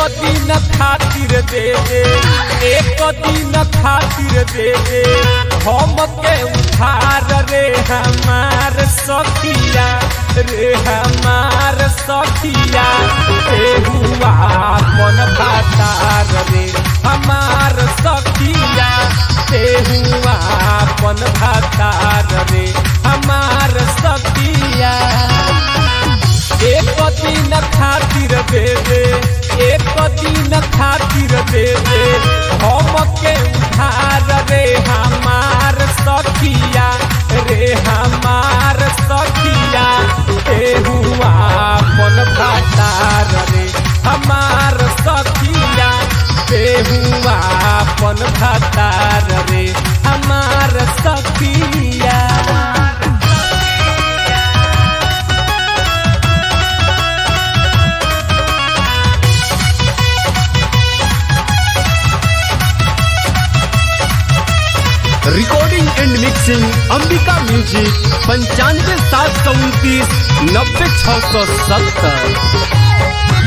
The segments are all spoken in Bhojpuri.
दिन खातिर दे दे, एक दिन खातिर दे दे हमके उधार रे हमार सखिया, रे हमार सखिया हुआ मन भातार रे हमार सखिया हुआ मन भातार रे हमार सखिया। एक दिन खातिर दे दे, एक दिन खातिर दे दे हमके उधार रे हमार सखिया, रे हमार सखिया हुआ मन भातार रे हमार सखिया हुआ मन भातार रे हमार सखिया। Recording and mixing Ambika music 95,729,90,670।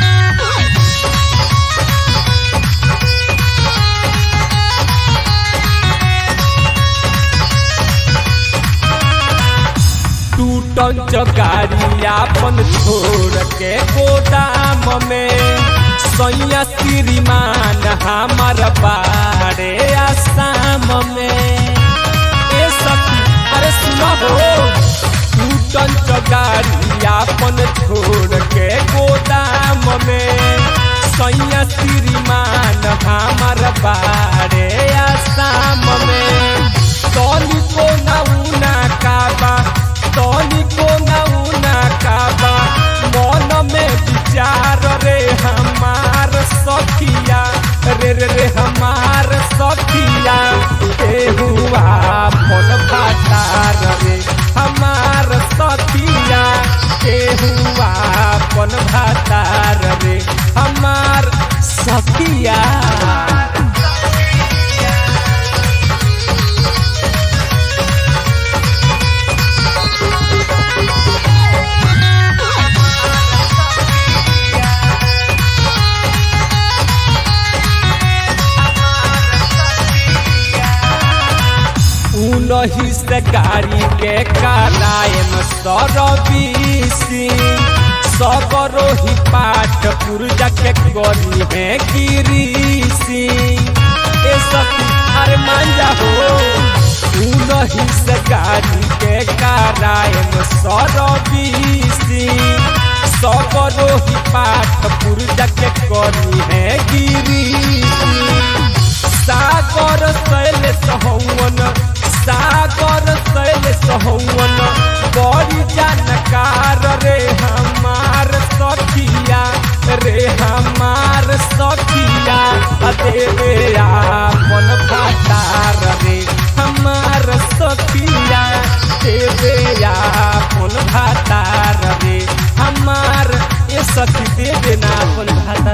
टूटल जगारी अपन छोड़ के गोदाम में सैया श्रीमान हमार बारे आसाम में। ए सखी अरे सुनो हो, टूटल जगारी अपन छोड़ के गोदाम में सैया श्रीमान हमार बारे आसाम में। तोनी को नौना काबा, तोनी को नौना काबा मन में विचार रे हमार सखिया, रे रे रे हमार सखिया हुआ मन भातार रे हमार सखिया हुआ मन भातार रे हमार सखिया। नहीं से गाड़ी के करायम सरबीसी सगरो ही पाठ पुरजा के गरी है गिरीसी। ए सखी अरे मान जा हो, नहीं से गाड़ी के करायम सरबीसी सगरो ही पाठ पुरजा के गरी है गिरीसी। सागर शैल सहवन, सागर शैल सहवन बड़ी जानकार रे हमार सखिया, रे हमार सखिया देवे मन भातार रे हमार सखिया, देवे मन भातार रे हमार। ये सखी देवे ना अपन भातार।